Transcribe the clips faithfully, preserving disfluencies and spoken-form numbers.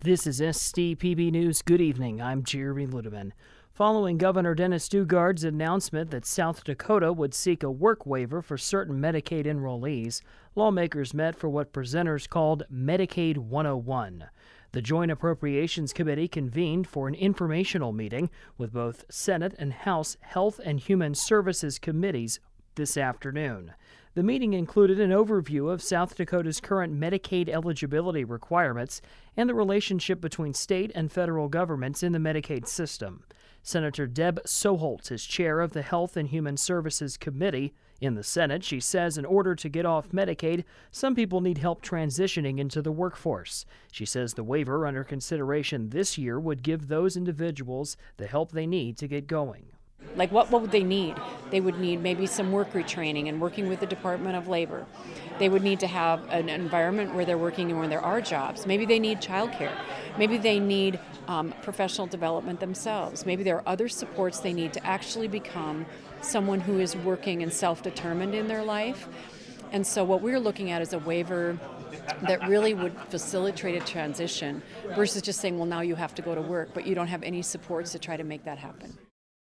This is S D P B News. Good evening. I'm Jeremy Ludeman. Following Governor Dennis Daugaard's announcement that South Dakota would seek a work waiver for certain Medicaid enrollees, lawmakers met for what presenters called Medicaid one oh one. The Joint Appropriations Committee convened for an informational meeting with both Senate and House Health and Human Services committees this afternoon. The meeting included an overview of South Dakota's current Medicaid eligibility requirements and the relationship between state and federal governments in the Medicaid system. Senator Deb Soholtz is chair of the Health and Human Services Committee. In the Senate, she says in order to get off Medicaid, some people need help transitioning into the workforce. She says the waiver under consideration this year would give those individuals the help they need to get going. Like what, what would they need? They would need maybe some work retraining and working with the Department of Labor. They would need to have an environment where they're working and where there are jobs. Maybe they need childcare. Maybe they need um, professional development themselves. Maybe there are other supports they need to actually become someone who is working and self-determined in their life. And so what we're looking at is a waiver that really would facilitate a transition versus just saying, well, now you have to go to work, but you don't have any supports to try to make that happen.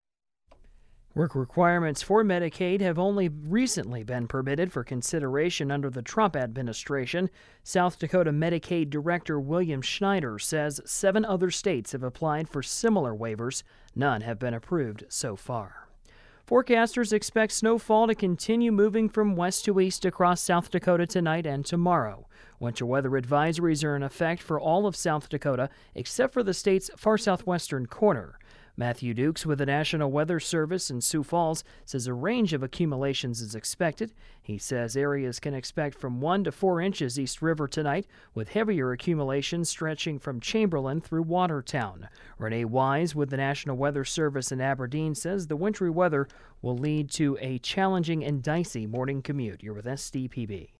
Work requirements for Medicaid have only recently been permitted for consideration under the Trump administration. South Dakota Medicaid Director William Schneider says seven other states have applied for similar waivers. None have been approved so far. Forecasters expect snowfall to continue moving from west to east across South Dakota tonight and tomorrow. Winter weather advisories are in effect for all of South Dakota except for the state's far southwestern corner. Matthew Dukes with the National Weather Service in Sioux Falls says a range of accumulations is expected. He says areas can expect from one to four inches east river tonight, with heavier accumulations stretching from Chamberlain through Watertown. Renee Wise with the National Weather Service in Aberdeen says the wintry weather will lead to a challenging and dicey morning commute. You're with S D P B.